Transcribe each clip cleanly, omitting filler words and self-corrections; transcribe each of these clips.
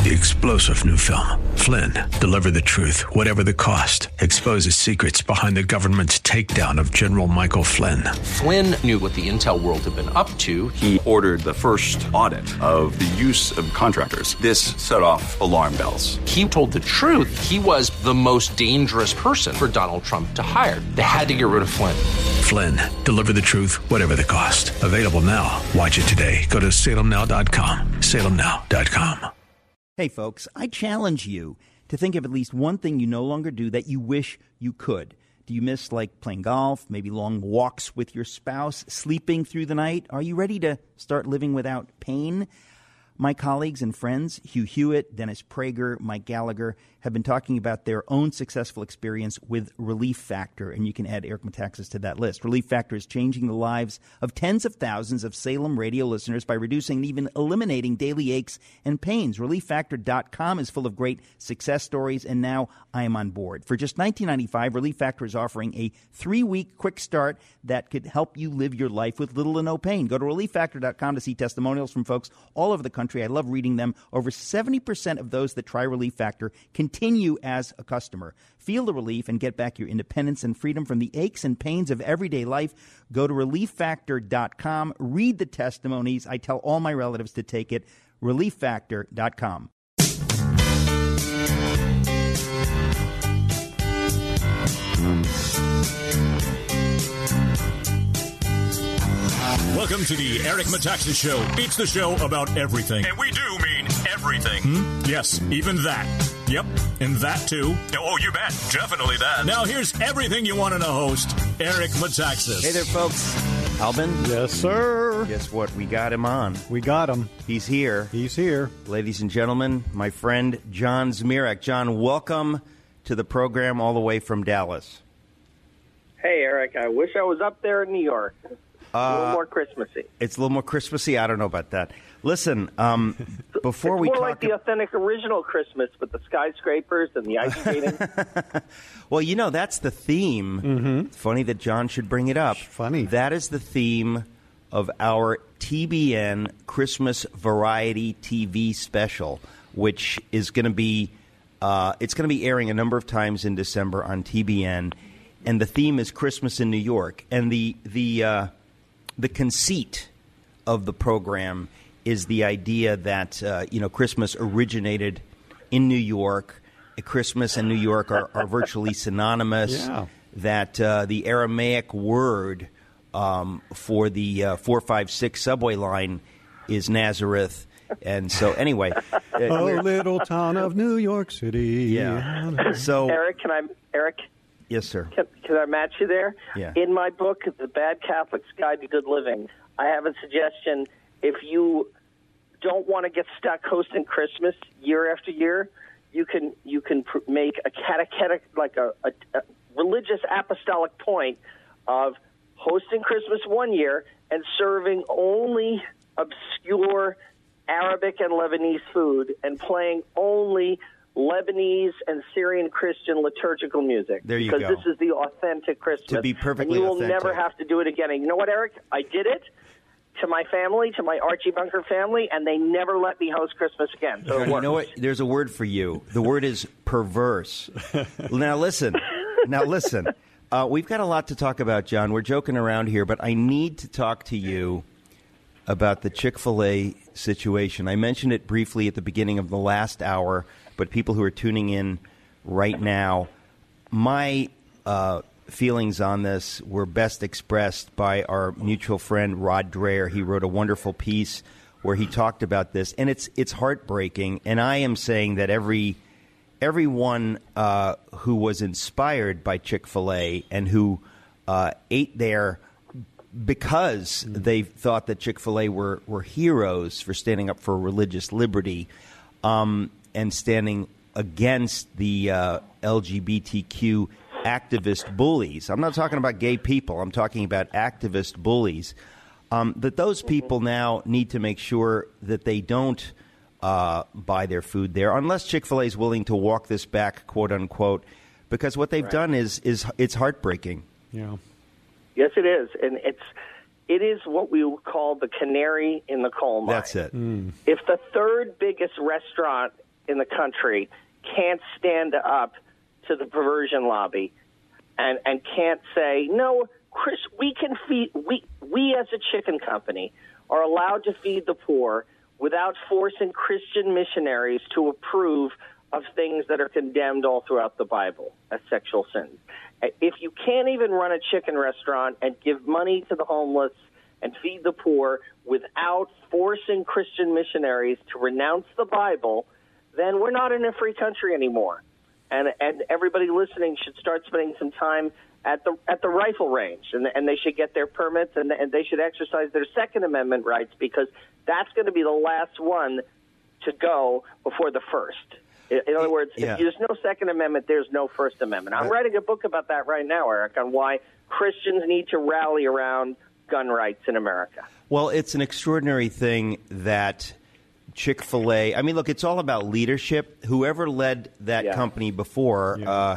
The explosive new film, Flynn, deliver the truth, whatever the cost, exposes secrets behind the government's takedown of General Michael Flynn. Flynn knew what the intel world had been up to. He ordered the first audit of the use of contractors. This set off alarm bells. He told the truth. He was the most dangerous person for Donald Trump to hire. They had to get rid of Flynn. Flynn, deliver the truth, whatever the cost. Available now. Watch it today. Go to salemnow.com. salemnow.com. Hey, folks, I challenge you to think of at least one thing you no longer do that you wish you could. Do you miss, like, playing golf, maybe long walks with your spouse, sleeping through the night? Are you ready to start living without pain? My colleagues and friends, Hugh Hewitt, Dennis Prager, Mike Gallagher, have been talking about their own successful experience with Relief Factor, and you can add Eric Metaxas to that list. Relief Factor is changing the lives of tens of thousands of Salem radio listeners by reducing and even eliminating daily aches and pains. ReliefFactor.com is full of great success stories, and now I am on board. For just $19.95, Relief Factor is offering a 3-week quick start that could help you live your life with little to no pain. Go to ReliefFactor.com to see testimonials from folks all over the country. I love reading them. Over 70% of those that try Relief Factor continue as a customer. Feel the relief and get back your independence and freedom from the aches and pains of everyday life. Go to ReliefFactor.com. Read the testimonies. I tell all my relatives to take it. ReliefFactor.com. Welcome to the Eric Metaxas Show. It's the show about everything. And we do mean everything. Yes, even that. Yep, and that too. Oh, you bet. Definitely that. Now here's everything you want in a host, Eric Metaxas. Hey there, folks. Albin? Yes, sir. Guess what? We got him on. We got him. He's here. He's here. Ladies and gentlemen, my friend John Zmirak. John, welcome to the program all the way from Dallas. Hey, Eric. I wish I was up there in New York. A little more Christmassy. It's a little more Christmassy? I don't know about that. Listen, before it's we more talk... like the authentic original Christmas with the skyscrapers and the ice skating. Well, you know, that's the theme. Mm-hmm. Funny that John should bring it up. Funny. That is the theme of our TBN Christmas Variety TV special, which is going to be... it's going to be airing a number of times in December on TBN, and the theme is Christmas in New York. And the conceit of the program is the idea that Christmas originated in New York. Christmas and New York are virtually synonymous. Yeah. That the Aramaic word for the 456 subway line is Nazareth. And so, anyway, little town of New York City. Yeah. So, Eric. Yes, sir. Can I match you there? Yeah. In my book, The Bad Catholic's Guide to Good Living, I have a suggestion. If you don't want to get stuck hosting Christmas year after year, you can make a catechetic, like a religious apostolic point of hosting Christmas one year and serving only obscure Arabic and Lebanese food and playing only Lebanese and Syrian Christian liturgical music. There you go. Because this is the authentic Christmas. To be perfectly and you will authentic. never have to do it again. And you know what, Eric? I did it to my family, to my Archie Bunker family, and they never let me host Christmas again. So you know what? There's a word for you. The word is perverse. Now listen. We've got a lot to talk about, John. We're joking around here, but I need to talk to you about the Chick-fil-A situation. I mentioned it briefly at the beginning of the last hour, but people who are tuning in right now, my feelings on this were best expressed by our mutual friend Rod Dreher. He wrote a wonderful piece where he talked about this, and it's heartbreaking. And I am saying that everyone who was inspired by Chick-fil-A and who ate there because they thought that Chick-fil-A were heroes for standing up for religious liberty and standing against the LGBTQ activist bullies. I'm not talking about gay people. I'm talking about activist bullies. That those people now need to make sure that they don't buy their food there unless Chick-fil-A is willing to walk this back, quote unquote, because what they've done is it's heartbreaking. Yeah. Yes, it is. And it is what we call the canary in the coal mine. That's it. If the third biggest restaurant in the country can't stand up to the perversion lobby and can't say, no, Chris, we can feed, we as a chicken company are allowed to feed the poor without forcing Christian missionaries to approve of things that are condemned all throughout the Bible as sexual sins. If you can't even run a chicken restaurant and give money to the homeless and feed the poor without forcing Christian missionaries to renounce the Bible, then we're not in a free country anymore. And everybody listening should start spending some time at the rifle range, and they should get their permits, and they should exercise their Second Amendment rights, because that's going to be the last one to go before the first. In other words, if there's no Second Amendment, there's no First Amendment. I'm writing a book about that right now, Eric, on why Christians need to rally around gun rights in America. Well, it's an extraordinary thing that Chick-fil-A, I mean, look, it's all about leadership. Whoever led that company before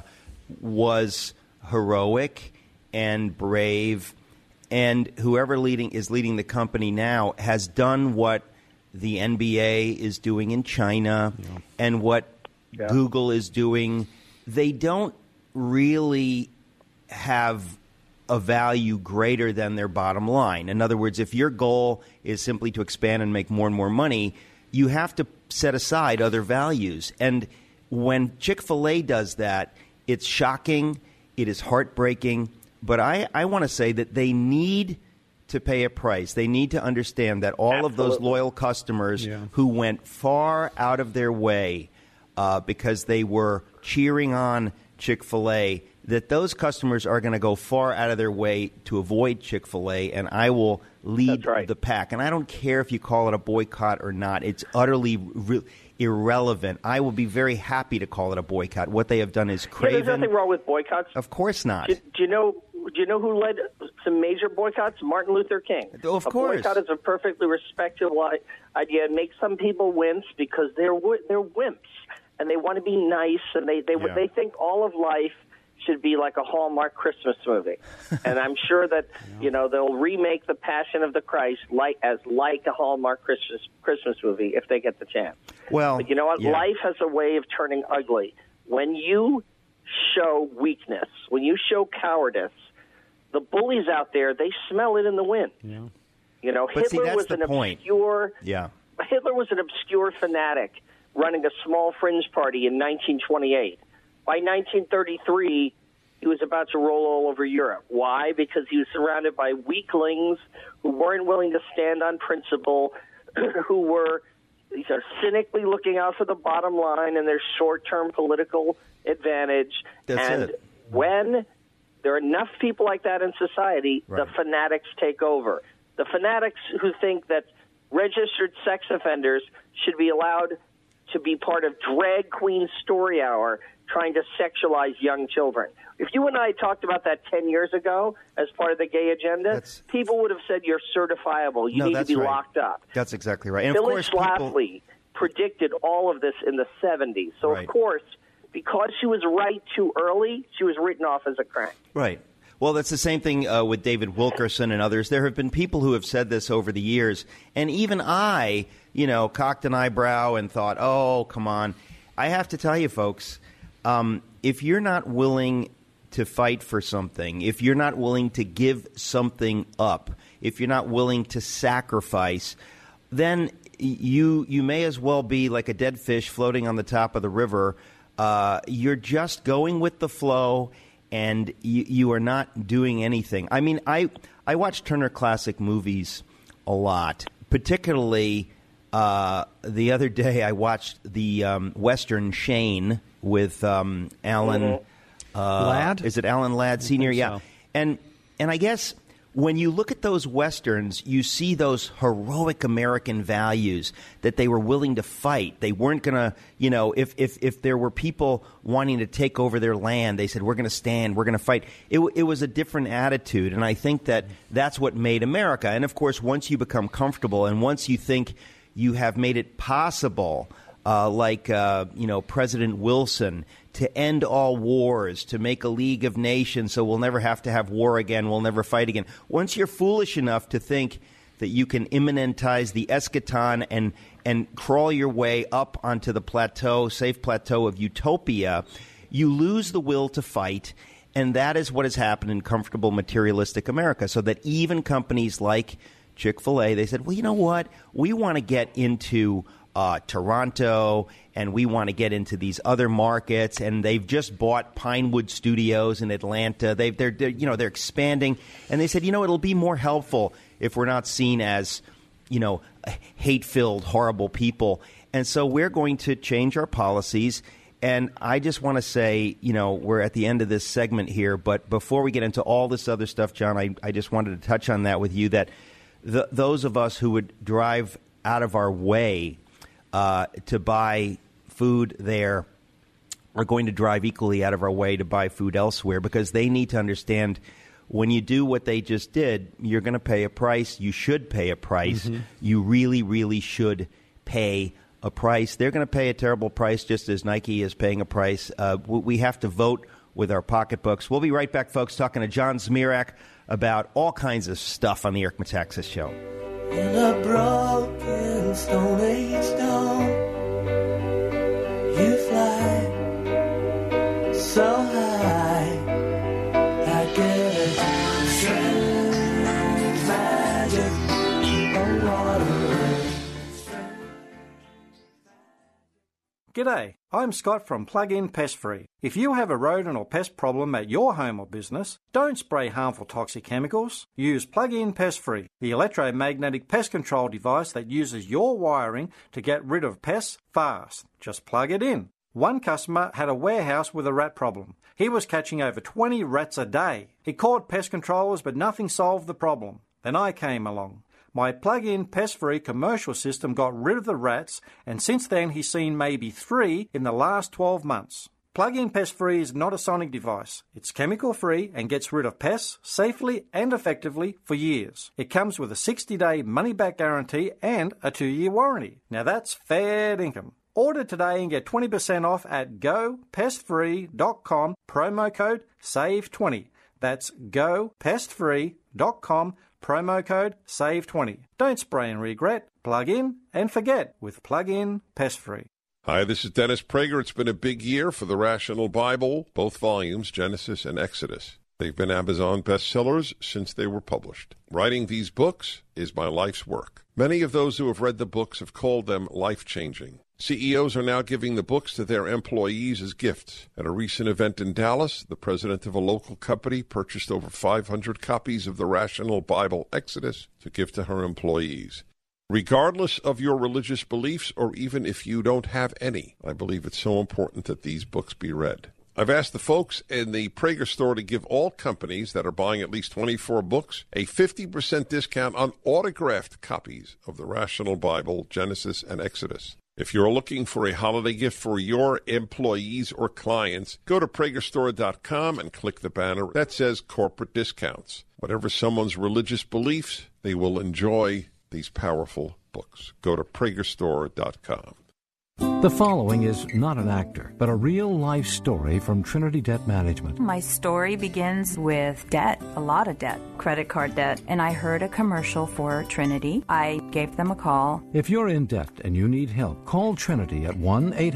was heroic and brave, and whoever is leading the company now has done what the NBA is doing in China and what Google is doing. They don't really have a value greater than their bottom line. In other words, if your goal is simply to expand and make more and more money, you have to set aside other values. And when Chick-fil-A does that, it's shocking, it is heartbreaking, but I want to say that they need to pay a price. They need to understand that all of those loyal customers who went far out of their way because they were cheering on Chick-fil-A, that those customers are going to go far out of their way to avoid Chick-fil-A, and I will lead the pack. And I don't care if you call it a boycott or not. It's utterly irrelevant. I will be very happy to call it a boycott. What they have done is craven. There's nothing wrong with boycotts. Of course not. Do you know who led some major boycotts? Martin Luther King. Of course. A boycott is a perfectly respectable idea. It makes some people wince because they're wimps, and they want to be nice, and they think all of life should be like a Hallmark Christmas movie. And I'm sure that they'll remake The Passion of the Christ like a Hallmark Christmas movie if they get the chance. Well, but you know what? Yeah. Life has a way of turning ugly. When you show weakness, when you show cowardice, the bullies out there, they smell it in the wind. Yeah. But Hitler was an obscure Hitler was an obscure fanatic running a small fringe party in 1928. By 1933, he was about to roll all over Europe. Why? Because he was surrounded by weaklings who weren't willing to stand on principle, who were cynically looking out for the bottom line and their short-term political advantage. When there are enough people like that in society, the fanatics take over. The fanatics who think that registered sex offenders should be allowed to be part of Drag Queen Story Hour, trying to sexualize young children. If you and I talked about that 10 years ago as part of the gay agenda, people would have said you're certifiable. You need to be locked up. That's exactly right. And Phyllis Schlafly predicted all of this in the 70s. So, of course, because she was right too early, she was written off as a crank. Right. Well, that's the same thing with David Wilkerson and others. There have been people who have said this over the years, and even I, cocked an eyebrow and thought, oh, come on. I have to tell you, folks, if you're not willing to fight for something, if you're not willing to give something up, if you're not willing to sacrifice, then you may as well be like a dead fish floating on the top of the river. You're just going with the flow, and you are not doing anything. I mean, I watch Turner Classic Movies a lot, particularly the other day I watched the Western Shane with Alan Ladd? Is it Alan Ladd Sr.? So. And I guess when you look at those Westerns, you see those heroic American values that they were willing to fight. They weren't going to, if there were people wanting to take over their land, they said, we're going to stand, we're going to fight. It was a different attitude, and I think that that's what made America. And, of course, once you become comfortable and once you think you have made it possible, like President Wilson, to end all wars, to make a League of Nations so we'll never have to have war again, we'll never fight again. Once you're foolish enough to think that you can immanentize the eschaton and crawl your way up onto the plateau, safe plateau of utopia, you lose the will to fight. And that is what has happened in comfortable materialistic America, so that even companies like Chick-fil-A, they said, well, you know what? We want to get into Toronto, and we want to get into these other markets, and they've just bought Pinewood Studios in Atlanta. They're expanding, and they said, it'll be more helpful if we're not seen as, hate-filled, horrible people. And so we're going to change our policies. And I just want to say, we're at the end of this segment here, but before we get into all this other stuff, John, I just wanted to touch on that with you, that those of us who would drive out of our way to buy food there are going to drive equally out of our way to buy food elsewhere, because they need to understand when you do what they just did, you're going to pay a price. You should pay a price. Mm-hmm. You really, really should pay a price. They're going to pay a terrible price, just as Nike is paying a price. We have to vote with our pocketbooks. We'll be right back, folks, talking to John Zmirak about all kinds of stuff on the Eric Metaxas Show. In a broken Stone Age dawn, you fly so high, I get a strange magic of water. G'day, I'm Scott from Plug-in Pest Free. If you have a rodent or pest problem at your home or business, don't spray harmful toxic chemicals. Use Plug-in Pest Free, the electromagnetic pest control device that uses your wiring to get rid of pests fast. Just plug it in. One customer had a warehouse with a rat problem. He was catching over 20 rats a day. He called pest controllers, but nothing solved the problem. Then I came along. My plug-in pest-free commercial system got rid of the rats, and since then he's seen maybe 3 in the last 12 months. Plug-in pest-free is not a sonic device. It's chemical-free and gets rid of pests safely and effectively for years. It comes with a 60-day money-back guarantee and a 2-year warranty. Now that's fair income. Order today and get 20% off at gopestfree.com, promo code SAVE20. That's gopestfree.com, promo code SAVE20. Don't spray and regret. Plug in and forget with Plug-in Pest Free. Hi, this is Dennis Prager. It's been a big year for the Rational Bible, both volumes, Genesis and Exodus. They've been Amazon bestsellers since they were published. Writing these books is my life's work. Many of those who have read the books have called them life-changing. CEOs are now giving the books to their employees as gifts. At a recent event in Dallas, the president of a local company purchased over 500 copies of the Rational Bible Exodus to give to her employees. Regardless of your religious beliefs, or even if you don't have any, I believe it's so important that these books be read. I've asked the folks in the Prager store to give all companies that are buying at least 24 books a 50% discount on autographed copies of the Rational Bible, Genesis, and Exodus. If you're looking for a holiday gift for your employees or clients, go to PragerStore.com and click the banner that says corporate discounts. Whatever someone's religious beliefs, they will enjoy these powerful books. Go to PragerStore.com. The following is not an actor, but a real-life story from Trinity Debt Management. My story begins with debt, a lot of debt, credit card debt, and I heard a commercial for Trinity. I gave them a call. If you're in debt and you need help, call Trinity at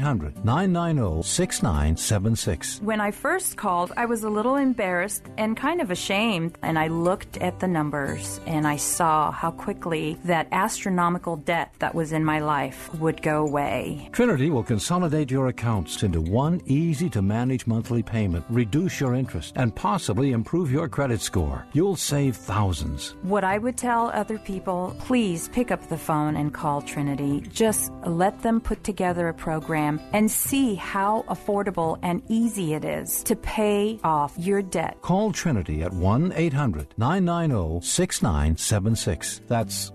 1-800-990-6976. When I first called, I was a little embarrassed and kind of ashamed, and I looked at the numbers, and I saw how quickly that astronomical debt that was in my life would go away. Trinity will consolidate your accounts into one easy-to-manage monthly payment, reduce your interest, and possibly improve your credit score. You'll save thousands. What I would tell other people, please pick up the phone and call Trinity. Just let them put together a program and see how affordable and easy it is to pay off your debt. Call Trinity at 1-800-990-6976. That's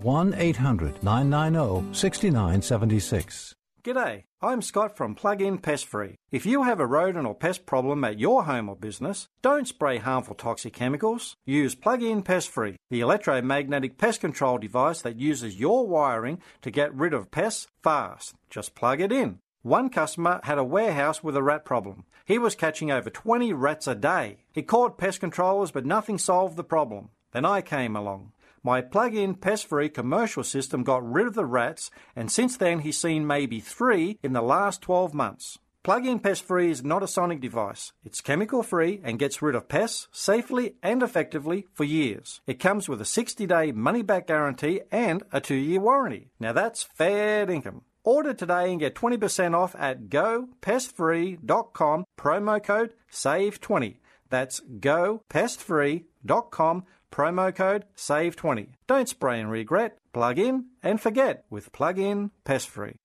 1-800-990-6976. G'day, I'm Scott from Plug-in Pest Free. If you have a rodent or pest problem at your home or business, don't spray harmful toxic chemicals. Use Plug-in Pest Free, the electromagnetic pest control device that uses your wiring to get rid of pests fast. Just plug it in. One customer had a warehouse with a rat problem. He was catching over 20 rats a day. He called pest controllers, but nothing solved the problem. Then I came along. My plug-in pest-free commercial system got rid of the rats, and since then he's seen maybe 3 in the last 12 months. Plug-in Pest-Free is not a sonic device. It's chemical-free and gets rid of pests safely and effectively for years. It comes with a 60-day money-back guarantee and a 2-year warranty. Now that's fair income. Order today and get 20% off at gopestfree.com, promo code SAVE20. That's gopestfree.com, promo code SAVE20. Don't spray and regret. Plug in and forget with Plug-in Pest-Free.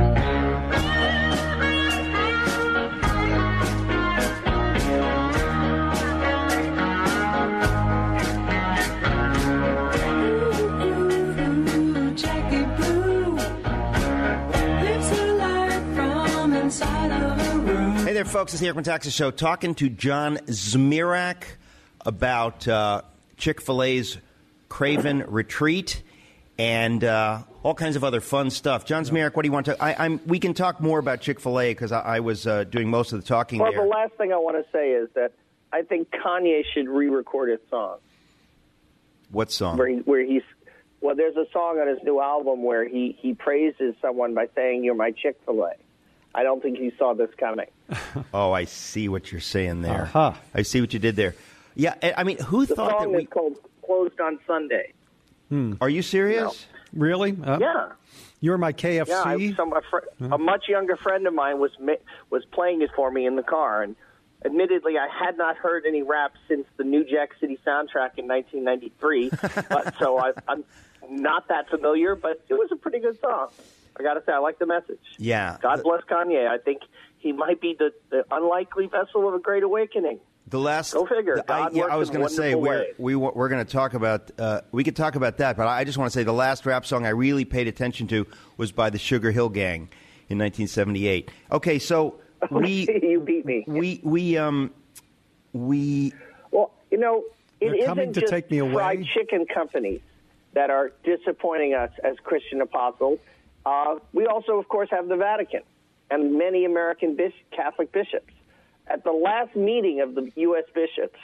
Hey there, folks. It's the Eric Metaxas Show, talking to John Zmirak about Chick-fil-A's Craven Retreat and all kinds of other fun stuff. John Zmirak, what do you want to... we can talk more about Chick-fil-A because I was doing most of the talking there. Well, the last thing I want to say is that I think Kanye should re-record his song. What song? Well, there's a song on his new album where he praises someone by saying, "You're my Chick-fil-A." I don't think he saw this coming. Oh, I see what you're saying there. Uh-huh. I see what you did there. Yeah, I mean, who thought that The song is called "Closed on Sunday." Are you serious? No. Really? Yeah. You're my KFC? Yeah, a much younger friend of mine was playing it for me in the car, and admittedly, I had not heard any rap since the New Jack City soundtrack in 1993, so I'm not that familiar, but it was a pretty good song. I got to say, I like the message. Yeah. God bless Kanye. I think he might be the unlikely vessel of a great awakening. Go figure. I was going to say we're going to talk about we could talk about that, but I just want to say the last rap song I really paid attention to was by the Sugar Hill Gang in 1978. Okay, so you beat me. Well, you know, it isn't just fried chicken companies that are disappointing us as Christian apostles. We also, of course, have the Vatican and many American Catholic bishops. At the last meeting of the U.S. bishops,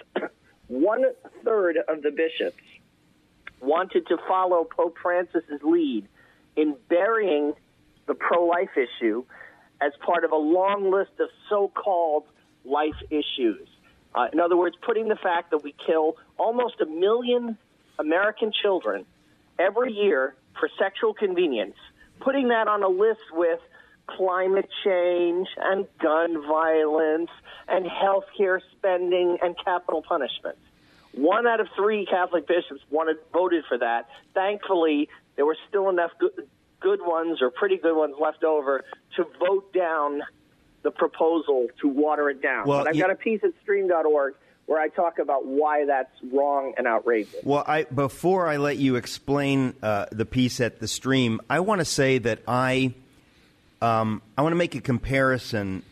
1/3 of the bishops wanted to follow Pope Francis's lead in burying the pro-life issue as part of a long list of so-called life issues. In other words, putting the fact that we kill almost 1 million American children every year for sexual convenience, putting that on a list with climate change and gun violence and health care spending and capital punishment. 1 out of 3 Catholic bishops voted for that. Thankfully, there were still enough good ones or pretty good ones left over to vote down the proposal to water it down. But I've got a piece at stream.org where I talk about why that's wrong and outrageous. Well, before I let you explain the piece at the stream, I want to say that I want to make a comparison.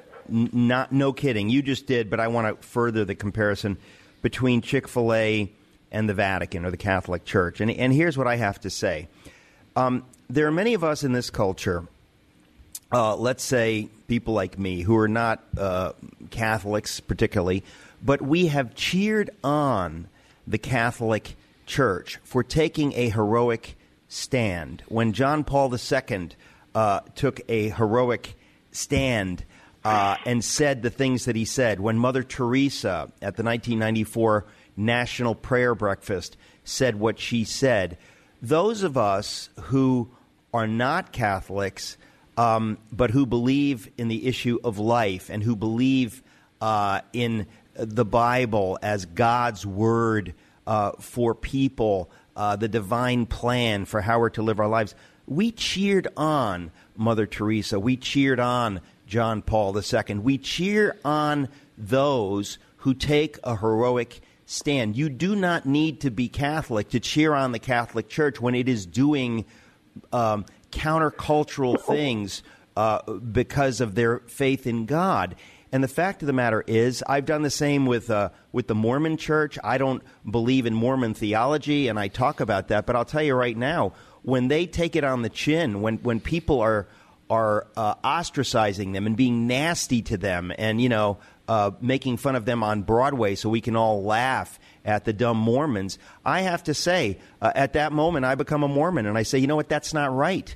No kidding, you just did, but I want to further the comparison between Chick-fil-A and the Vatican or the Catholic Church. And here's what I have to say. There are many of us in this culture, let's say people like me, who are not Catholics particularly, but we have cheered on the Catholic Church for taking a heroic stand. When John Paul II took a heroic stand and said the things that he said, when Mother Teresa at the 1994 National Prayer Breakfast said what she said, those of us who are not Catholics but who believe in the issue of life and who believe in the Bible as God's word for people, the divine plan for how we're to live our lives, we cheered on Mother Teresa. We cheered on John Paul II. We cheer on those who take a heroic stand. You do not need to be Catholic to cheer on the Catholic Church when it is doing countercultural things because of their faith in God. And the fact of the matter is, I've done the same with the Mormon Church. I don't believe in Mormon theology, and I talk about that. But I'll tell you right now, when they take it on the chin, when people are ostracizing them and being nasty to them, and making fun of them on Broadway so we can all laugh at the dumb Mormons. I have to say, at that moment, I become a Mormon, and I say, you know what, that's not right.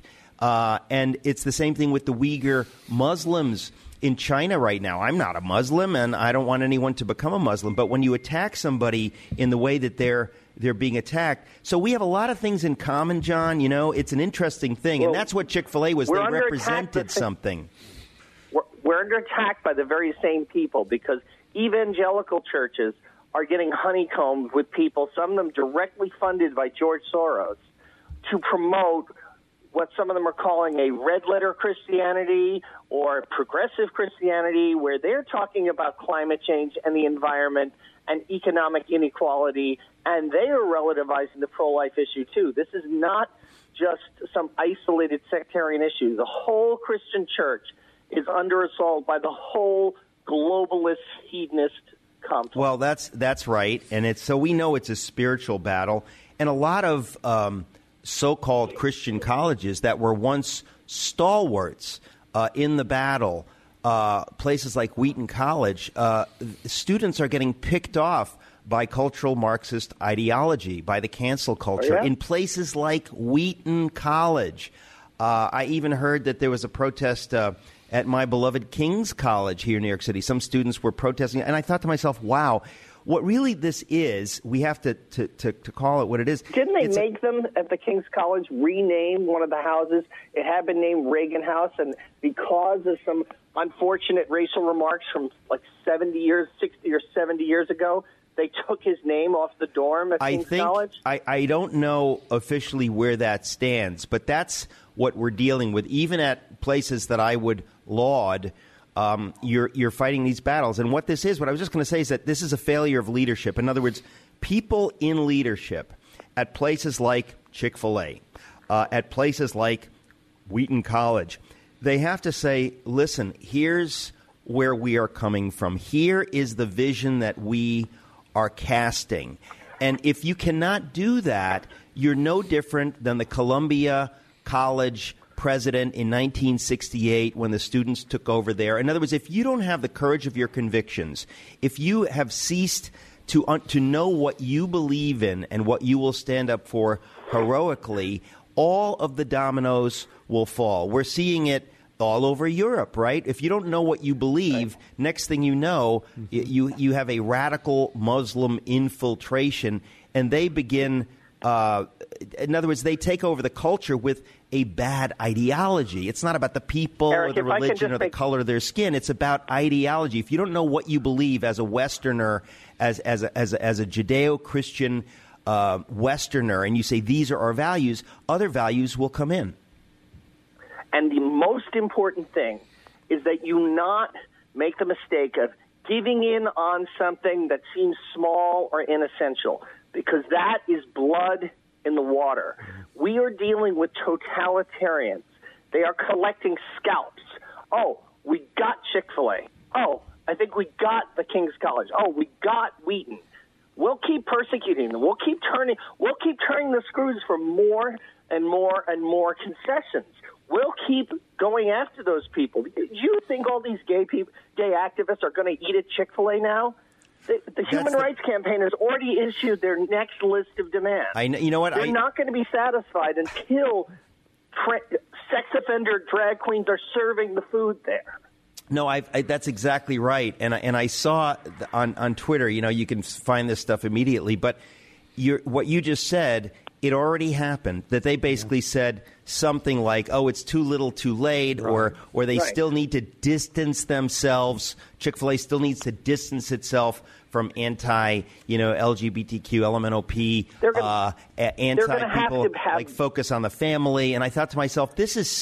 And it's the same thing with the Uyghur Muslims in China right now. I'm not a Muslim, and I don't want anyone to become a Muslim. But when you attack somebody in the way that they're being attacked, so we have a lot of things in common, John. You know, it's an interesting thing, and that's what Chick-fil-A was. They represented something. We're under attack by the very same people because evangelical churches are getting honeycombed with people, some of them directly funded by George Soros, to promote what some of them are calling a red letter Christianity or progressive Christianity, where they're talking about climate change and the environment and economic inequality, and they are relativizing the pro-life issue too. This is not just some isolated sectarian issue. The whole Christian church is under assault by the whole globalist hedonist complex. Well, that's right, and so we know it's a spiritual battle, and a lot of so-called Christian colleges that were once stalwarts in the battle, places like Wheaton College, students are getting picked off by cultural Marxist ideology, by the cancel culture, in places like Wheaton College. I even heard that there was a protest at my beloved King's College here in New York City. Some students were protesting, and I thought to myself, wow, what really this is, we have to call it what it is. Didn't they make them at the King's College rename one of the houses? It had been named Reagan House, and because of some unfortunate racial remarks from like 60 or 70 years ago, they took his name off the dorm at King's College? I don't know officially where that stands, but that's what we're dealing with. Even at places that I would laud, you're fighting these battles. And what this is, what I was just going to say is that this is a failure of leadership. In other words, people in leadership at places like Chick-fil-A, at places like Wheaton College, they have to say, listen, here's where we are coming from. Here is the vision that we are casting. And if you cannot do that, you're no different than the Columbia College president in 1968 when the students took over there. In other words, if you don't have the courage of your convictions, if you have ceased to know what you believe in and what you will stand up for heroically, all of the dominoes will fall. We're seeing it all over Europe, right? If you don't know what you believe, next thing you know, you have a radical Muslim infiltration, and they begin in other words, they take over the culture with a bad ideology. It's not about the people or the religion or the color of their skin. It's about ideology. If you don't know what you believe as a Westerner, as a Judeo-Christian Westerner, and you say these are our values, other values will come in. And the most important thing is that you not make the mistake of giving in on something that seems small or inessential, because that is blood in the water. We are dealing with totalitarians. They are collecting scalps. Oh, we got Chick-fil-A. Oh, I think we got the King's College. Oh, we got Wheaton. We'll keep persecuting them. We'll keep turning the screws for more and more and more concessions. We'll keep going after those people. Do you think all these gay activists are going to eat at Chick-fil-A now? The Human Rights Campaign has already issued their next list of demands. You know what? They're not going to be satisfied until sex offender drag queens are serving the food there. No, that's exactly right. And I saw on Twitter, you can find this stuff immediately. But what you just said, it already happened, that they basically said something like, oh, it's too little too late, or they still need to distance themselves. Chick-fil-A still needs to distance itself from anti-LGBTQ, LMNOP, anti-people, like focus on the family. And I thought to myself, this is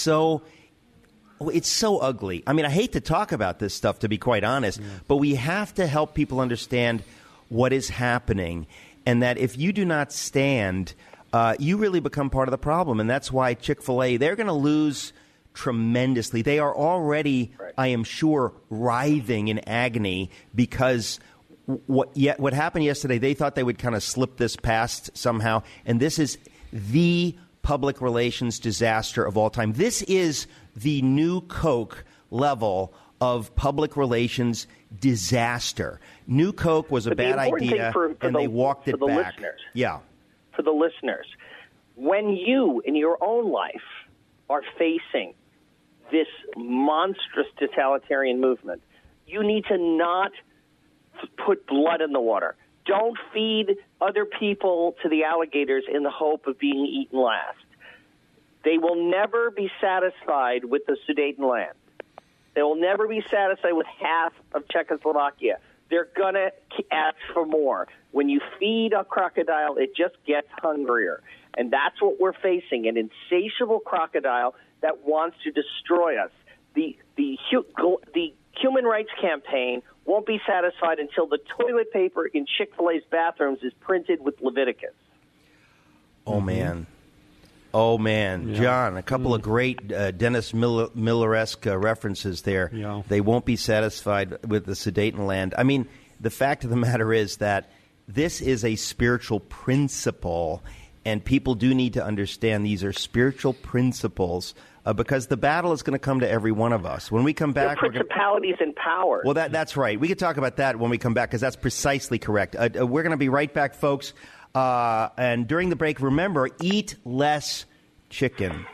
it's so ugly. I mean, I hate to talk about this stuff, to be quite honest, but we have to help people understand what is happening, and that if you do not stand, you really become part of the problem. And that's why Chick-fil-A, they're going to lose tremendously. They are already, I am sure, writhing in agony because what happened yesterday, they thought they would kind of slip this past somehow. And this is the public relations disaster of all time. This is the new Coke level of public relations disaster. New Coke was a bad idea, and they walked it back. Listeners, yeah. For the listeners, when you, in your own life, are facing this monstrous totalitarian movement, you need to not put blood in the water. Don't feed other people to the alligators in the hope of being eaten last. They will never be satisfied with the Sudetenland. They will never be satisfied with half of Czechoslovakia. They're going to ask for more. When you feed a crocodile, it just gets hungrier. And that's what we're facing, an insatiable crocodile that wants to destroy us. The Human Rights Campaign won't be satisfied until the toilet paper in Chick-fil-A's bathrooms is printed with Leviticus. Oh, man. Oh, man. Yeah. John, a couple of great Dennis Miller-esque references there. Yeah. They won't be satisfied with the Sudetenland. I mean, the fact of the matter is that this is a spiritual principle, and people do need to understand these are spiritual principles because the battle is going to come to every one of us. When we come back, the principalities and powers. Well, that's right. We could talk about that when we come back because that's precisely correct. We're going to be right back, folks. And during the break, remember, eat less chicken.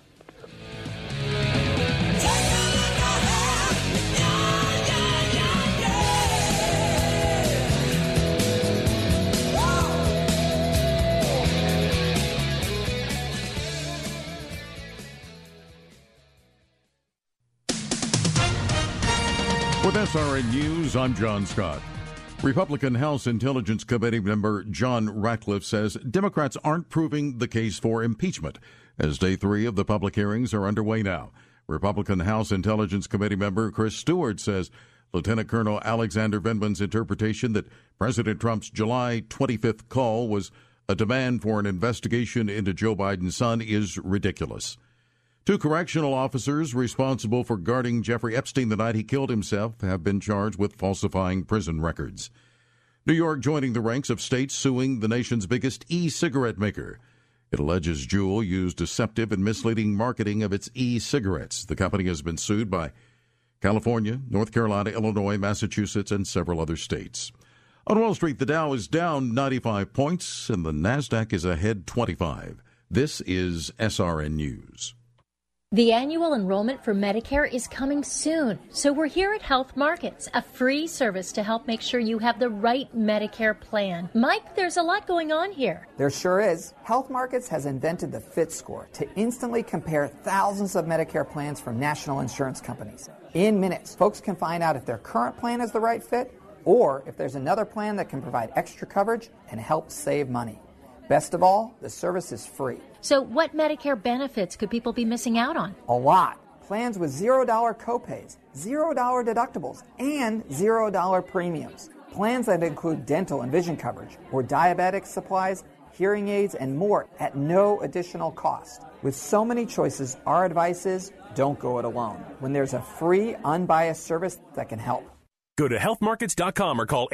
With SRN News, I'm John Scott. Republican House Intelligence Committee member John Ratcliffe says Democrats aren't proving the case for impeachment, as day 3 of the public hearings are underway now. Republican House Intelligence Committee member Chris Stewart says Lieutenant Colonel Alexander Vindman's interpretation that President Trump's July 25th call was a demand for an investigation into Joe Biden's son is ridiculous. 2 correctional officers responsible for guarding Jeffrey Epstein the night he killed himself have been charged with falsifying prison records. New York joining the ranks of states suing the nation's biggest e-cigarette maker. It alleges Juul used deceptive and misleading marketing of its e-cigarettes. The company has been sued by California, North Carolina, Illinois, Massachusetts, and several other states. On Wall Street, the Dow is down 95 points, and the NASDAQ is ahead 25. This is SRN News. The annual enrollment for Medicare is coming soon, so we're here at Health Markets, a free service to help make sure you have the right Medicare plan. Mike, there's a lot going on here. There sure is. Health Markets has invented the Fit Score to instantly compare thousands of Medicare plans from national insurance companies. In minutes, folks can find out if their current plan is the right fit or if there's another plan that can provide extra coverage and help save money. Best of all, the service is free. So what Medicare benefits could people be missing out on? A lot. Plans with $0 copays, $0 deductibles, and $0 premiums. Plans that include dental and vision coverage, or diabetic supplies, hearing aids, and more at no additional cost. With so many choices, our advice is don't go it alone when there's a free, unbiased service that can help. Go to healthmarkets.com or call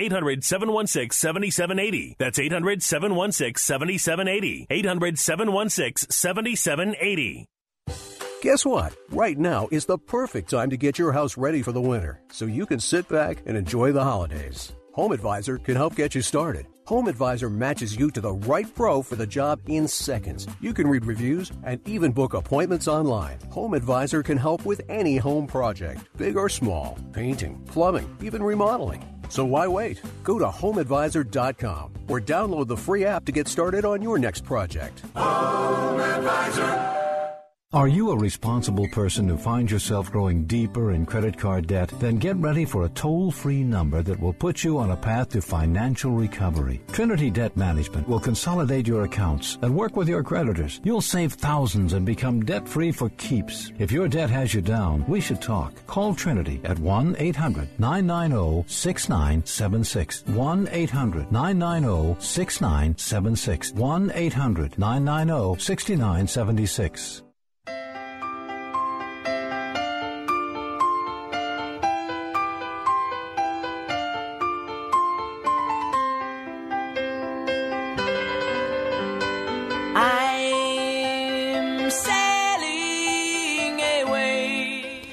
800-716-7780. That's 800-716-7780. 800-716-7780. Guess what? Right now is the perfect time to get your house ready for the winter, so you can sit back and enjoy the holidays. Home Advisor can help get you started. Home Advisor matches you to the right pro for the job in seconds. You can read reviews and even book appointments online. Home Advisor can help with any home project, big or small, painting, plumbing, even remodeling. So why wait? Go to homeadvisor.com or download the free app to get started on your next project. Home Advisor. Are you a responsible person who finds yourself growing deeper in credit card debt? Then get ready for a toll-free number that will put you on a path to financial recovery. Trinity Debt Management will consolidate your accounts and work with your creditors. You'll save thousands and become debt-free for keeps. If your debt has you down, we should talk. Call Trinity at 1-800-990-6976. 1-800-990-6976. 1-800-990-6976.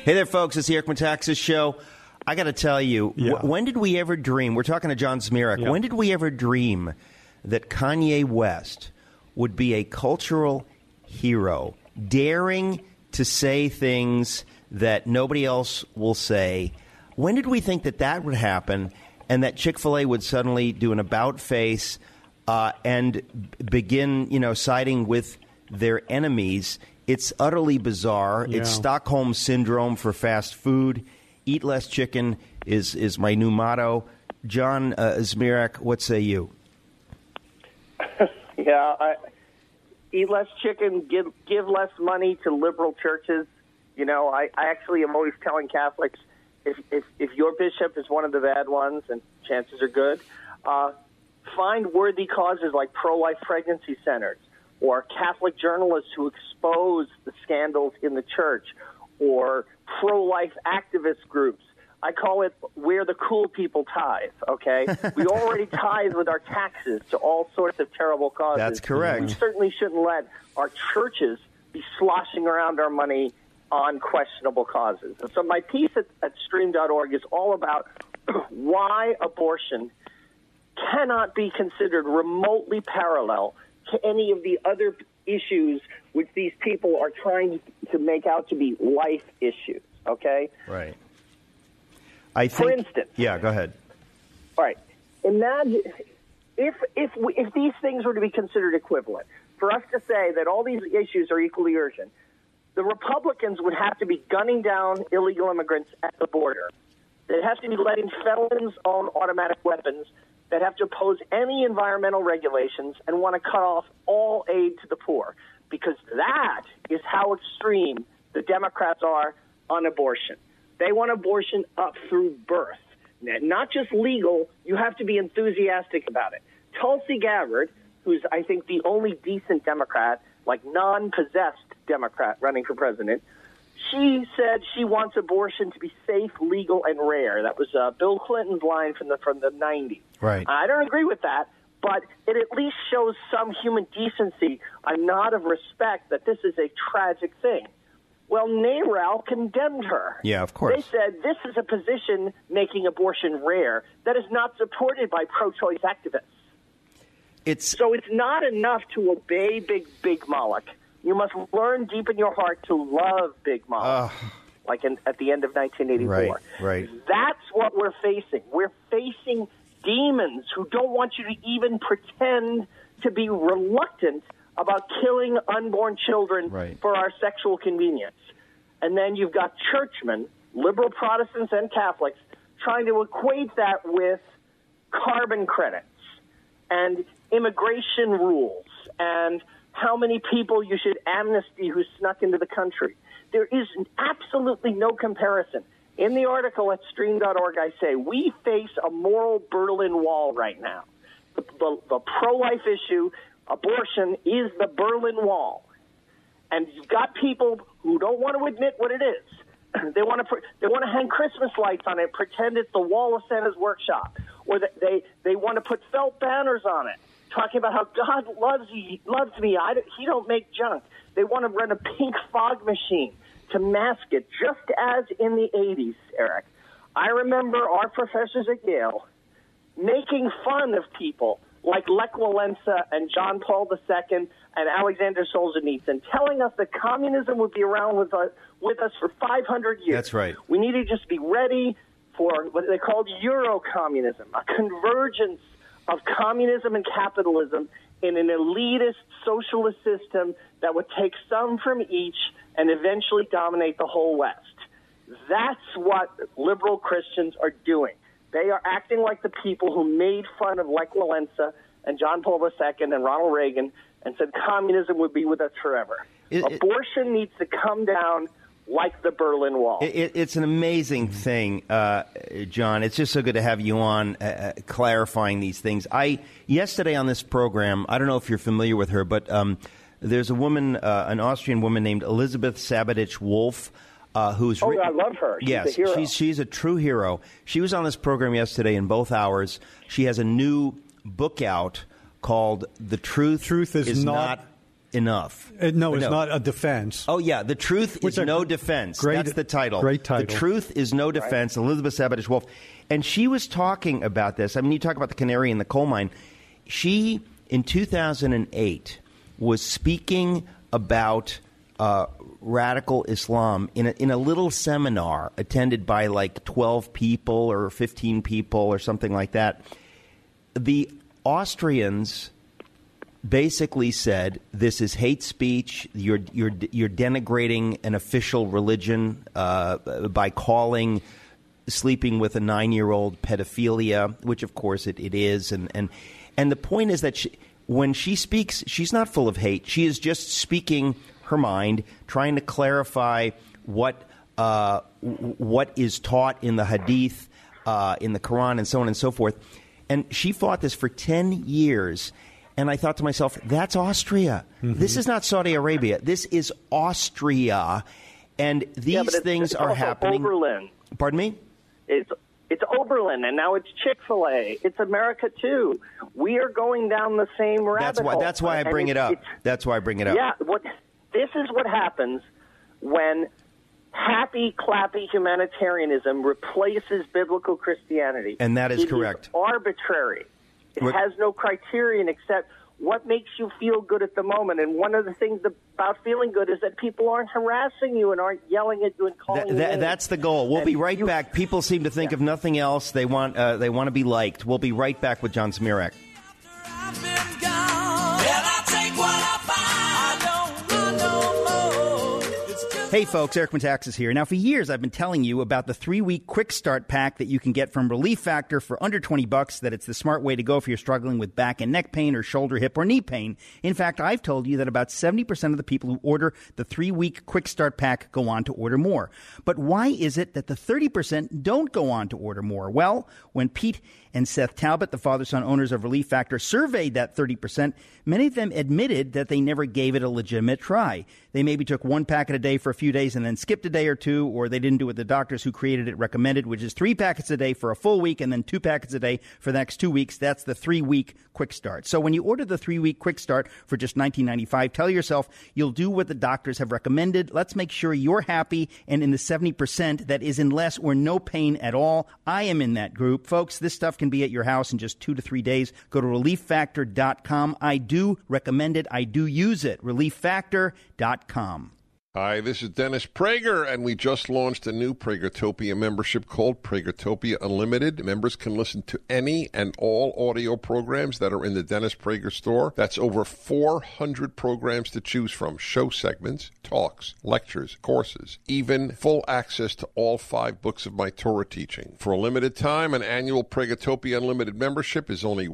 Hey there, folks. It's the Eric Metaxas Show. I got to tell you, when did we ever dream? We're talking to John Zmirak. Yeah. When did we ever dream that Kanye West would be a cultural hero, daring to say things that nobody else will say? When did we think that that would happen and that Chick-fil-A would suddenly do an about face and begin, siding with their enemies? It's utterly bizarre. Yeah. It's Stockholm Syndrome for fast food. Eat less chicken is my new motto. John Zmirak, what say you? Eat less chicken, give less money to liberal churches. I actually am always telling Catholics, if your bishop is one of the bad ones, and chances are good, find worthy causes like pro-life pregnancy centers or Catholic journalists who expose the scandals in the church, or pro-life activist groups. I call it where the cool people tithe, okay? We already tithe with our taxes to all sorts of terrible causes. That's correct. We certainly shouldn't let our churches be sloshing around our money on questionable causes. And so my piece at stream.org is all about why abortion cannot be considered remotely parallel to any of the other issues which these people are trying to make out to be life issues, okay? Right. For instance. Yeah, go ahead. All right. Imagine if these things were to be considered equivalent, for us to say that all these issues are equally urgent, the Republicans would have to be gunning down illegal immigrants at the border. They'd have to be letting felons own automatic weapons. They'd have to oppose any environmental regulations and want to cut off all aid to the poor, because that is how extreme the Democrats are on abortion. They want abortion up through birth. Not just legal, you have to be enthusiastic about it. Tulsi Gabbard, who's, I think, the only decent Democrat, like non-possessed Democrat running for president, she said she wants abortion to be safe, legal, and rare. That was Bill Clinton's line from the 90s. Right. I don't agree with that, but it at least shows some human decency, a nod of respect that this is a tragic thing. Well, NARAL condemned her. Yeah, of course. They said this is a position making abortion rare that is not supported by pro-choice activists. So it's not enough to obey Big Moloch. You must learn deep in your heart to love Big Moloch, at the end of 1984. Right. That's what we're facing. We're facing demons who don't want you to even pretend to be reluctant about killing unborn children for our sexual convenience. And then you've got churchmen, liberal Protestants and Catholics, trying to equate that with carbon credits and immigration rules and how many people you should amnesty who snuck into the country. There is absolutely no comparison. In the article at stream.org, I say, we face a moral Berlin Wall right now. The pro-life issue, abortion, is the Berlin Wall. And you've got people who don't want to admit what it is. They want to hang Christmas lights on it, pretend it's the wall of Santa's workshop. Or they want to put felt banners on it, talking about how God loves me. He don't make junk. They want to run a pink fog machine to mask it, just as in the 80s, Eric. I remember our professors at Yale making fun of people like Lech Walesa and John Paul II and Alexander Solzhenitsyn, telling us that communism would be around with us for 500 years. That's right. We need to just be ready for what they called Euro-communism, a convergence of communism and capitalism in an elitist socialist system that would take some from each and eventually dominate the whole West. That's what liberal Christians are doing. They are acting like the people who made fun of Lech Walesa and John Paul II and Ronald Reagan and said communism would be with us forever. Abortion needs to come down like the Berlin Wall. It's an amazing thing, John. It's just so good to have you on clarifying these things. Yesterday on this program, I don't know if you're familiar with her, but there's a woman, an Austrian woman named Elizabeth Sabadich-Wolf, who's I love her. She's a hero. She's a true hero. She was on this program yesterday in both hours. She has a new book out called "The Truth is not enough. No, it's not a defense. Oh, yeah. The truth is no defense. That's the title. Great title. The truth is no defense. Right. Elizabeth Sabatich-Wolf. And she was talking about this. I mean, you talk about the canary in the coal mine. She, in 2008, was speaking about radical Islam in a little seminar attended by like 12 people or 15 people or something like that. The Austrians basically said this is hate speech. You're denigrating an official religion by calling sleeping with a 9-year-old pedophilia, which of course it is. And the point is that when she speaks, she's not full of hate. She is just speaking her mind, trying to clarify what is taught in the Hadith, in the Quran, and so on and so forth. And she fought this for 10 years. And I thought to myself, that's Austria. Mm-hmm. This is not Saudi Arabia. This is Austria. And these things are happening. Oberlin. Pardon me? It's Oberlin, and now it's Chick-fil-A. It's America, too. We are going down the same rabbit hole. That's why I bring it up. That's why I bring it up. Yeah, this is what happens when happy, clappy humanitarianism replaces biblical Christianity. And that is correct. It is arbitrary. It has no criterion except what makes you feel good at the moment. And one of the things about feeling good is that people aren't harassing you and aren't yelling at you and calling you names. That's the goal. We'll be right back. People seem to think of nothing else. They want to be liked. We'll be right back with John Smirak. Hey folks, Eric Metaxas here. Now for years I've been telling you about the 3-week quick start pack that you can get from Relief Factor for under $20, that it's the smart way to go if you're struggling with back and neck pain or shoulder, hip, or knee pain. In fact, I've told you that about 70% of the people who order the 3-week quick start pack go on to order more. But why is it that the 30% don't go on to order more? Well, when Pete and Seth Talbot, the father-son owners of Relief Factor, surveyed that 30%, many of them admitted that they never gave it a legitimate try. They maybe took one packet a day for a few days and then skipped a day or two, or they didn't do what the doctors who created it recommended, which is 3 packets a day for a full week and then 2 packets a day for the next 2 weeks. That's the 3-week quick start. So when you order the 3-week quick start for just $19.95, tell yourself you'll do what the doctors have recommended. Let's make sure you're happy and in the 70% that is in less or no pain at all. I am in that group. Folks, this stuff can be at your house in just 2 to 3 days. Go to ReliefFactor.com. I do recommend it. I do use it. ReliefFactor.com. Hi, this is Dennis Prager, and we just launched a new Pragertopia membership called Pragertopia Unlimited. Members can listen to any and all audio programs that are in the Dennis Prager store. That's over 400 programs to choose from. Show segments, talks, lectures, courses, even full access to all 5 books of my Torah teaching. For a limited time, an annual Pragertopia Unlimited membership is only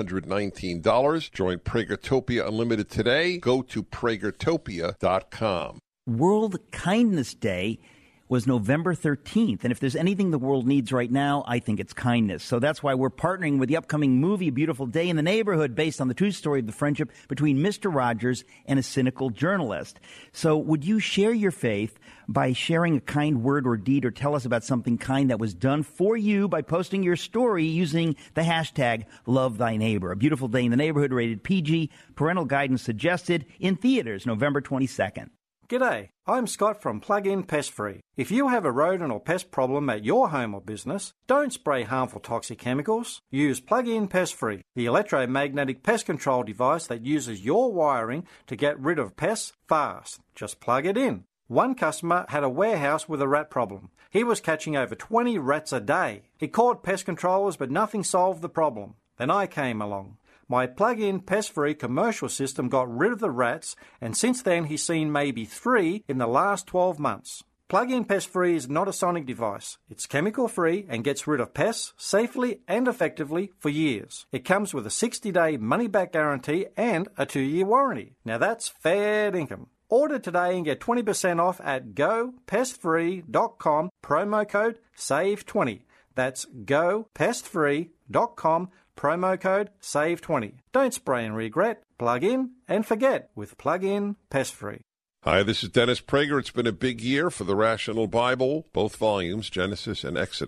$119. Join Pragertopia Unlimited today. Go to Pragertopia.com. World Kindness Day was November 13th. And if there's anything the world needs right now, I think it's kindness. So that's why we're partnering with the upcoming movie, A Beautiful Day in the Neighborhood, based on the true story of the friendship between Mr. Rogers and a cynical journalist. So would you share your faith by sharing a kind word or deed, or tell us about something kind that was done for you by posting your story using the hashtag #LoveThyNeighbor? A Beautiful Day in the Neighborhood, rated PG, parental guidance suggested, in theaters November 22nd. G'day, I'm Scott from Plug-in Pest Free. If you have a rodent or pest problem at your home or business, don't spray harmful toxic chemicals. Use Plug-in Pest Free, the electromagnetic pest control device that uses your wiring to get rid of pests fast. Just plug it in. One customer had a warehouse with a rat problem. He was catching over 20 rats a day. He called pest controllers, but nothing solved the problem. Then I came along. My plug-in pest-free commercial system got rid of the rats, and since then he's seen maybe 3 in the last 12 months. Plug-in pest-free is not a sonic device. It's chemical-free and gets rid of pests safely and effectively for years. It comes with a 60-day money-back guarantee and a 2-year warranty. Now that's fair income. Order today and get 20% off at gopestfree.com, promo code SAVE20. That's gopestfree.com, promo code SAVE20. Don't spray and regret. Plug in and forget with Plug-in Pest Free. Hi, this is Dennis Prager. It's been a big year for the Rational Bible, both volumes, Genesis and Exodus.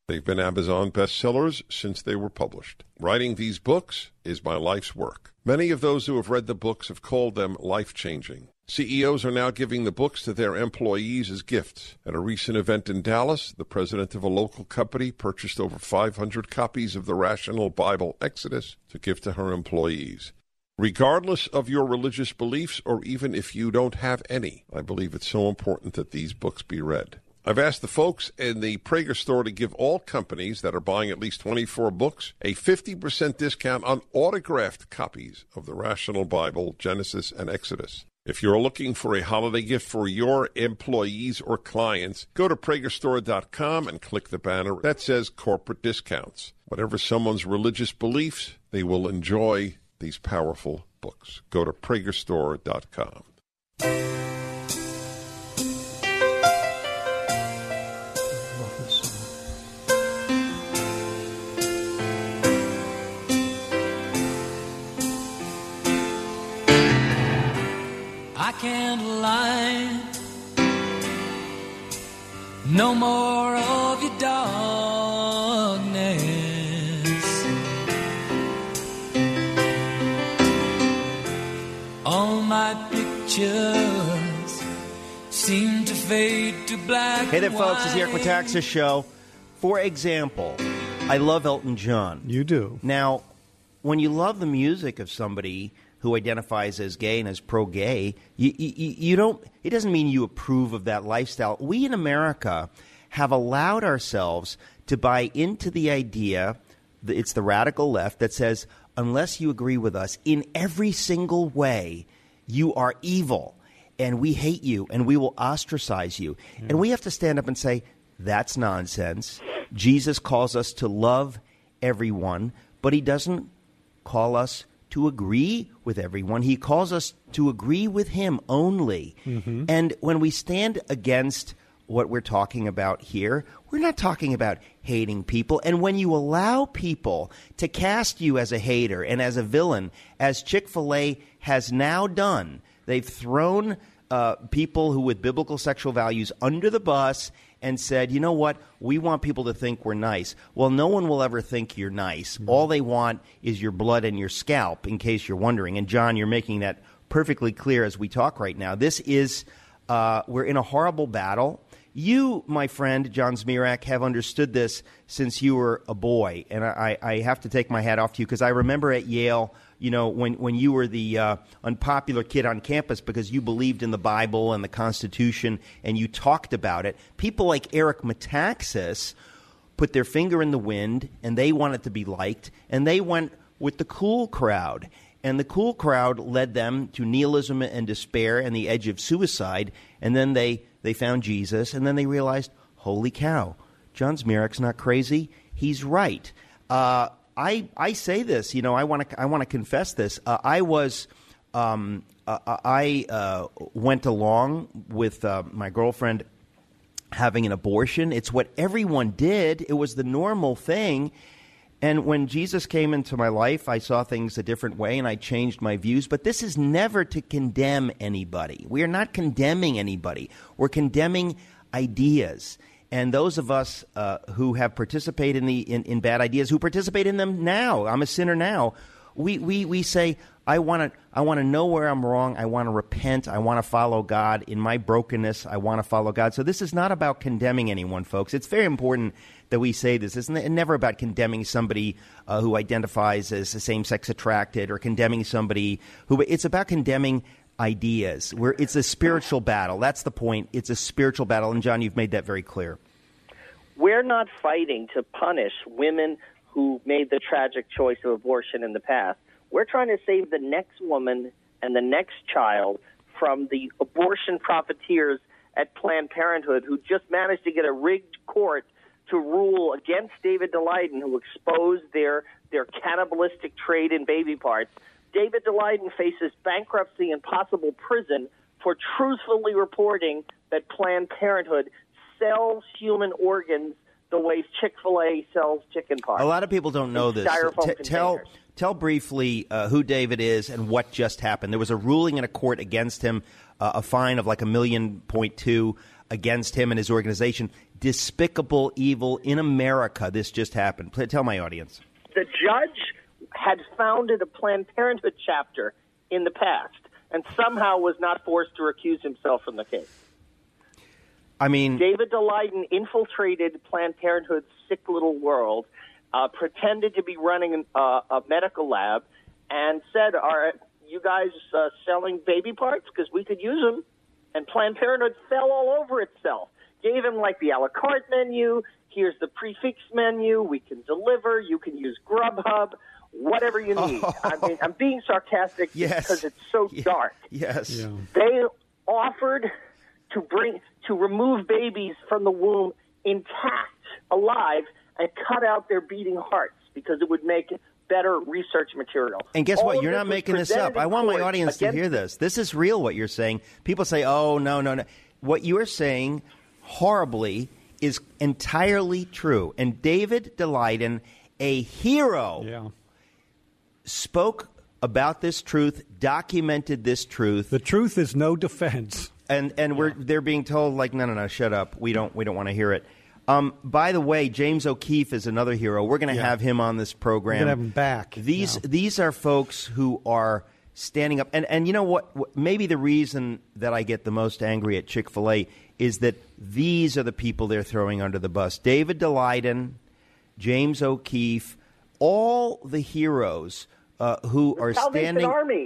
They've been Amazon bestsellers since they were published. Writing these books is my life's work. Many of those who have read the books have called them life-changing. CEOs are now giving the books to their employees as gifts. At a recent event in Dallas, the president of a local company purchased over 500 copies of the Rational Bible Exodus to give to her employees. Regardless of your religious beliefs, or even if you don't have any, I believe it's so important that these books be read. I've asked the folks in the Prager store to give all companies that are buying at least 24 books a 50% discount on autographed copies of the Rational Bible, Genesis, and Exodus. If you're looking for a holiday gift for your employees or clients, go to PragerStore.com and click the banner that says corporate discounts. Whatever someone's religious beliefs, they will enjoy these powerful books. Go to PragerStore.com. Candlelight, no more of your darkness. All my pictures seem to fade to black. Hey there, folks. It's the Eric Metaxas Show. For example, I love Elton John. You do. Now, when you love the music of somebody who identifies as gay and as pro-gay, you don't. It doesn't mean you approve of that lifestyle. We in America have allowed ourselves to buy into the idea that it's the radical left that says, unless you agree with us in every single way, you are evil, and we hate you, and we will ostracize you. Yeah. And we have to stand up and say, that's nonsense. Jesus calls us to love everyone, but he doesn't call us to agree with everyone. He calls us to agree with him only. Mm-hmm. And when we stand against what we're talking about here, we're not talking about hating people. And when you allow people to cast you as a hater and as a villain, as Chick-fil-A has now done, they've thrown people who with biblical sexual values under the bus and said, you know what, we want people to think we're nice. Well, no one will ever think you're nice. Mm-hmm. All they want is your blood and your scalp, in case you're wondering. And, John, you're making that perfectly clear as we talk right now. This is, we're in a horrible battle. You, my friend, John Zmirak, have understood this since you were a boy. And I have to take my hat off to you because I remember at Yale, you know, when you were the unpopular kid on campus because you believed in the Bible and the Constitution and you talked about it, people like Eric Metaxas put their finger in the wind and they wanted to be liked, and they went with the cool crowd. And the cool crowd led them to nihilism and despair and the edge of suicide, and then they found Jesus, and then they realized, holy cow, John Zmirak's not crazy. He's right. I say this, you know, I want to confess this. I went along with my girlfriend having an abortion. It's what everyone did. It was the normal thing. And when Jesus came into my life, I saw things a different way, and I changed my views. But this is never to condemn anybody. We are not condemning anybody. We're condemning ideas. And those of us who have participated in bad ideas, who participate in them now, I'm a sinner now, we say, I want to know where I'm wrong. I want to repent. I want to follow God. In my brokenness, I want to follow God. So this is not about condemning anyone, folks. It's very important that we say this. It's never about condemning somebody who identifies as same-sex attracted or condemning somebody who – it's about condemning ideas. It's a spiritual battle. That's the point. It's a spiritual battle. And, John, you've made that very clear. We're not fighting to punish women who made the tragic choice of abortion in the past. We're trying to save the next woman and the next child from the abortion profiteers at Planned Parenthood who just managed to get a rigged court to rule against David Daleiden, who exposed their cannibalistic trade in baby parts. David Daleiden faces bankruptcy and possible prison for truthfully reporting that Planned Parenthood sells human organs the way Chick-fil-A sells chicken parts. A lot of people don't know this. Tell briefly who David is and what just happened. There was a ruling in a court against him, a fine of like $1.2 million against him and his organization. despicable evil in America this just happened? Tell my audience. The judge had founded a Planned Parenthood chapter in the past and somehow was not forced to recuse himself from the case. I mean, David Daleiden infiltrated Planned Parenthood's sick little world, pretended to be running a medical lab, and said, "Are you guys selling baby parts? Because we could use them." And Planned Parenthood fell all over itself. Gave him like the a la carte menu. Here's the prefix menu. We can deliver. You can use Grubhub. Whatever you need. I mean, I'm being sarcastic because it's so dark. Yes. Yeah. They offered to remove babies from the womb intact, alive, and cut out their beating hearts because it would make better research material. And guess what? You're not making this up. I want my audience to hear this. This is real, what you're saying. People say, oh, no. What you're saying, horribly, is entirely true. And David Daleiden, a hero, spoke about this truth, documented this truth. The truth is no defense. And they're being told, like, no, shut up. We don't want to hear it. By the way, James O'Keefe is another hero. We're going to have him on this program. We're going to have him back. These are folks who are standing up. And you know what? Maybe the reason that I get the most angry at Chick-fil-A is that these are the people they're throwing under the bus. David Daleiden, James O'Keefe, all the heroes who are standing.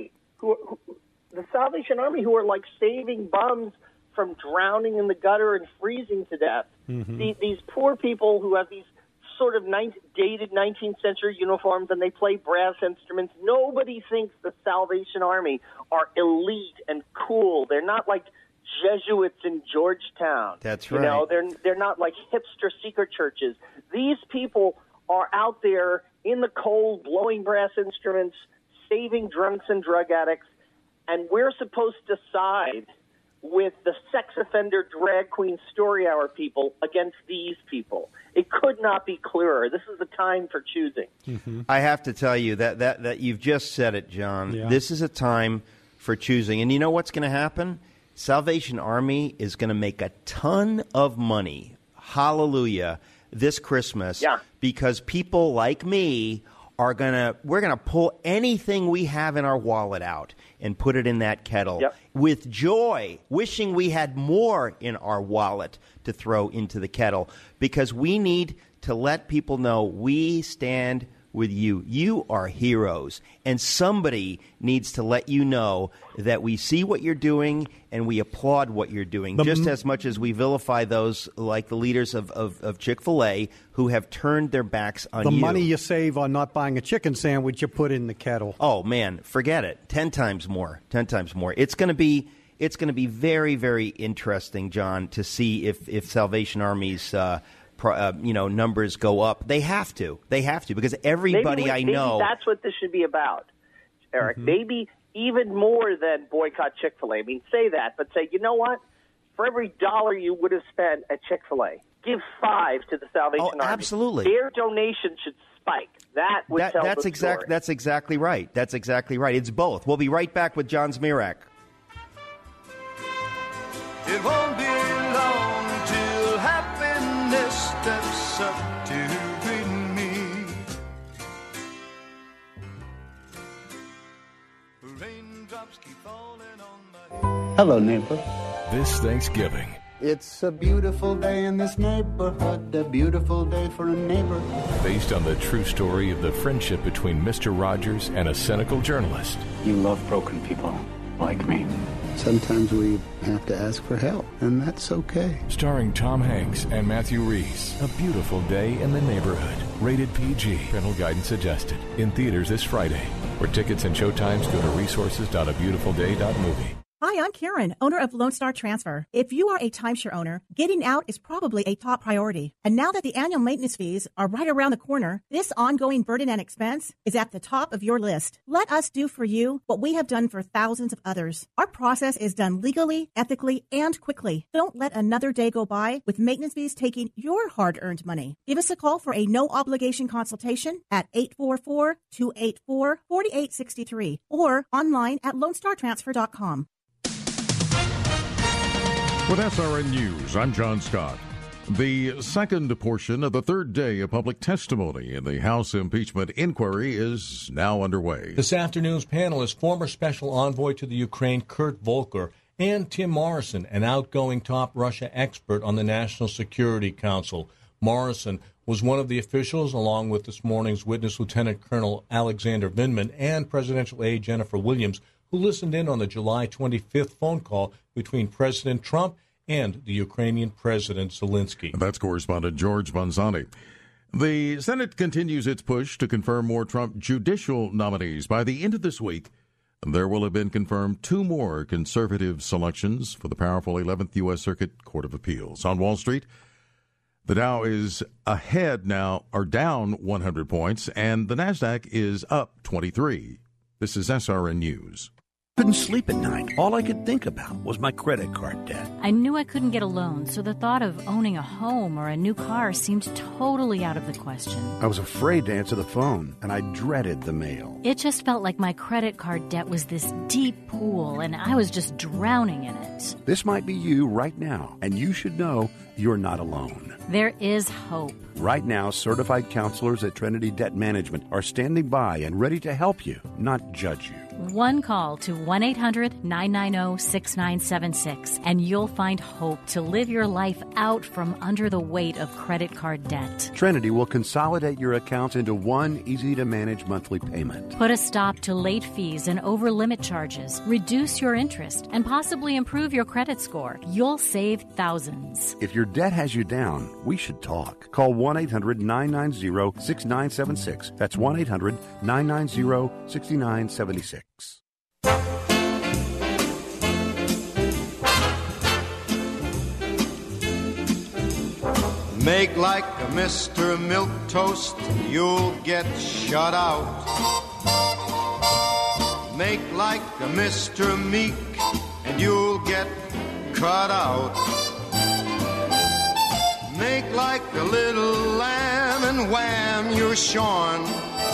The Salvation Army, who are like saving bums from drowning in the gutter and freezing to death. Mm-hmm. These poor people who have these sort of dated 19th century uniforms and they play brass instruments. Nobody thinks the Salvation Army are elite and cool. They're not like Jesuits in Georgetown. That's right. You know, they're not like hipster secret churches. These people are out there in the cold, blowing brass instruments, saving drunks and drug addicts, and we're supposed to side with the sex offender drag queen story hour people against these people. It could not be clearer. This is the time for choosing. Mm-hmm. I have to tell you that you've just said it, John. Yeah. This is a time for choosing. And you know what's going to happen? Salvation Army is going to make a ton of money, hallelujah, this Christmas because people like me we're going to pull anything we have in our wallet out and put it in that kettle with joy, wishing we had more in our wallet to throw into the kettle because we need to let people know we stand with you. You are heroes, and somebody needs to let you know that we see what you're doing and we applaud what you're doing, just as much as we vilify those like the leaders of Chick-fil-A who have turned their backs on you. The money you save on not buying a chicken sandwich, you put in the kettle. Oh, man, forget it. 10 times more. 10 times more. It's going to be very, very interesting, John, to see if Salvation Army's numbers go up. They have to because everybody I know. Maybe that's what this should be about, Eric. Mm-hmm. Maybe even more than boycott Chick-fil-A. I mean, say that, but say, you know what? For every $1 you would have spent at Chick-fil-A, give $5 to the Salvation Army. Absolutely. Their donation should spike. That would tell the story. That's exactly right. That's exactly right. It's both. We'll be right back with John Zmirak. It won't be long till happiness steps up to greet me. Raindrops keep falling on my. Hello, neighbor. This Thanksgiving. It's a beautiful day in this neighborhood, a beautiful day for a neighbor. Based on the true story of the friendship between Mr. Rogers and a cynical journalist. You love broken people like me. Sometimes we have to ask for help, and that's okay. Starring Tom Hanks and Matthew Reese. A beautiful day in the neighborhood. Rated PG. Parental guidance suggested. In theaters this Friday. For tickets and showtimes, go to resources.abeautifulday.movie. Hi, I'm Karen, owner of Lone Star Transfer. If you are a timeshare owner, getting out is probably a top priority. And now that the annual maintenance fees are right around the corner, this ongoing burden and expense is at the top of your list. Let us do for you what we have done for thousands of others. Our process is done legally, ethically, and quickly. Don't let another day go by with maintenance fees taking your hard-earned money. Give us a call for a no-obligation consultation at 844-284-4863 or online at LoneStarTransfer.com. With SRN News, I'm John Scott. The second portion of the third day of public testimony in the House impeachment inquiry is now underway. This afternoon's panel is former special envoy to the Ukraine, Kurt Volker, and Tim Morrison, an outgoing top Russia expert on the National Security Council. Morrison was one of the officials, along with this morning's witness, Lieutenant Colonel Alexander Vindman, and presidential aide Jennifer Williams, who listened in on the July 25th phone call between President Trump and the Ukrainian President Zelensky. That's correspondent George Bonzani. The Senate continues its push to confirm more Trump judicial nominees. By the end of this week, there will have been confirmed 2 more conservative selections for the powerful 11th U.S. Circuit Court of Appeals. On Wall Street, the Dow is ahead now, or down 100 points, and the NASDAQ is up 23. This is SRN News. Couldn't sleep at night. All I could think about was my credit card debt. I knew I couldn't get a loan, so the thought of owning a home or a new car seemed totally out of the question. I was afraid to answer the phone, and I dreaded the mail. It just felt like my credit card debt was this deep pool, and I was just drowning in it. This might be you right now, and you should know you're not alone. There is hope. Right now, certified counselors at Trinity Debt Management are standing by and ready to help you, not judge you. One call to 1-800-990-6976, and you'll find hope to live your life out from under the weight of credit card debt. Trinity will consolidate your accounts into one easy-to-manage monthly payment. Put a stop to late fees and over-limit charges, reduce your interest, and possibly improve your credit score. You'll save thousands. If your debt has you down, we should talk. Call 1-800-990-6976. That's 1-800-990-6976. Make like a Mr. Milquetoast, you'll get shut out. Make like a Mr. Meek, and you'll get cut out. Make like a little lamb, and wham, you're shorn.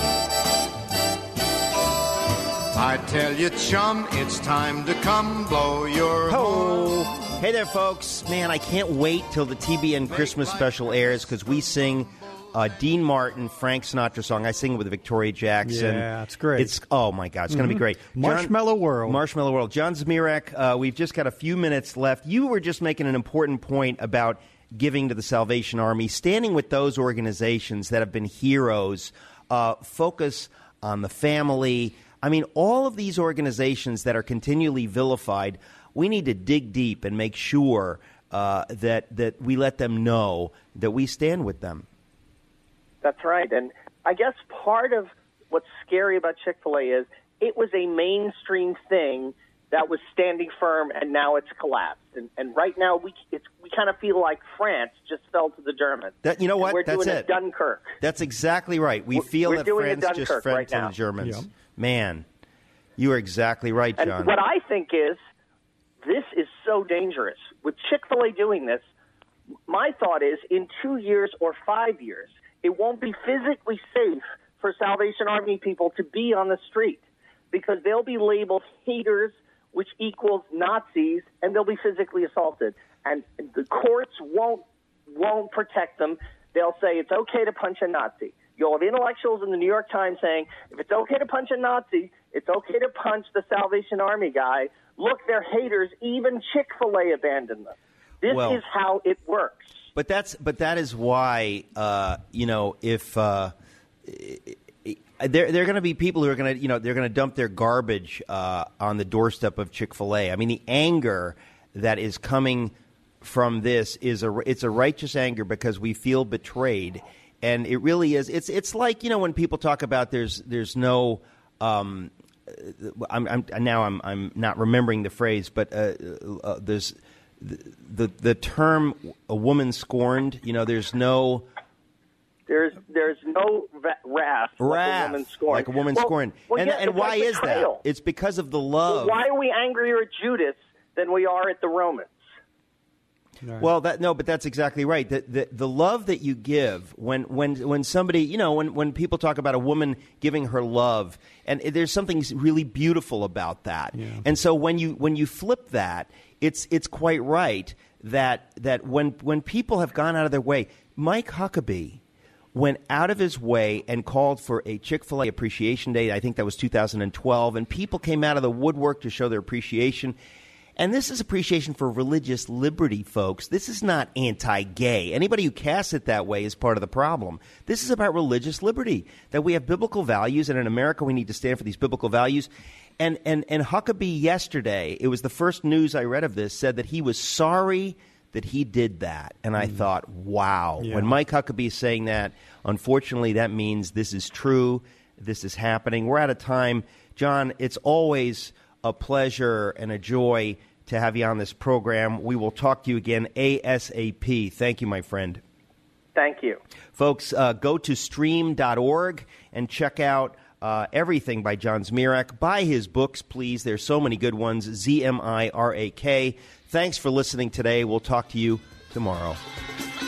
I tell you, chum, it's time to come blow your horn. Hey there, folks. Man, I can't wait till the TBN Christmas special airs because we sing Dean Martin, Frank Sinatra song. I sing it with Victoria Jackson. Yeah, it's great. Oh, my God. It's going to be great. Marshmallow World. Marshmallow World. John Zmirak, we've just got a few minutes left. You were just making an important point about giving to the Salvation Army, standing with those organizations that have been heroes, focus on the family. I mean, all of these organizations that are continually vilified, we need to dig deep and make sure that we let them know that we stand with them. That's right. And I guess part of what's scary about Chick-fil-A is it was a mainstream thing that was standing firm, and now it's collapsed. And right now we kind of feel like France just fell to the Germans. You know what? We're That's doing it. a Dunkirk. That's exactly right. We feel that France just fell right to now. the Germans. Yep. Man, you are exactly right, John. And what I think is this is so dangerous. With Chick-fil-A doing this, my thought is in 2 years or 5 years, it won't be physically safe for Salvation Army people to be on the street because they'll be labeled haters, which equals Nazis, and they'll be physically assaulted. And the courts won't protect them. They'll say it's okay to punch a Nazi. You'll have intellectuals in the New York Times saying, if it's okay to punch a Nazi, it's okay to punch the Salvation Army guy. Look, they're haters. Even Chick-fil-A abandoned them. This is how it works. But that is why if there are going to be people who are going to they're going to dump their garbage on the doorstep of Chick-fil-A. I mean, the anger that is coming from this it's a righteous anger because we feel betrayed. And it really is. It's like when people talk about there's no. I'm not remembering the phrase, but there's the term "a woman scorned." There's no. There's no wrath like a woman scorned. And why like is betrayal. that? It's because of the love. Well, why are we angrier at Judas than we are at the Romans? Right. Well, but that's exactly right. The love that you give when somebody, when people talk about a woman giving her love, and there's something really beautiful about that. Yeah. And so when you flip that, it's quite right that when people have gone out of their way, Mike Huckabee went out of his way and called for a Chick-fil-A Appreciation Day. I think that was 2012, and people came out of the woodwork to show their appreciation. And this is appreciation for religious liberty, folks. This is not anti-gay. Anybody who casts it that way is part of the problem. This is about religious liberty, that we have biblical values, and in America we need to stand for these biblical values. And Huckabee yesterday, it was the first news I read of this, said that he was sorry that he did that. And I thought, wow. Yeah. When Mike Huckabee is saying that, unfortunately, that means this is true. This is happening. We're out of time. John, it's always a pleasure and a joy to have you on this program. We will talk to you again ASAP. Thank you, my friend. Thank you. Folks, go to stream.org and check out everything by John Zmirak. Buy his books, please. There's so many good ones. Zmirak. Thanks for listening today. We'll talk to you tomorrow.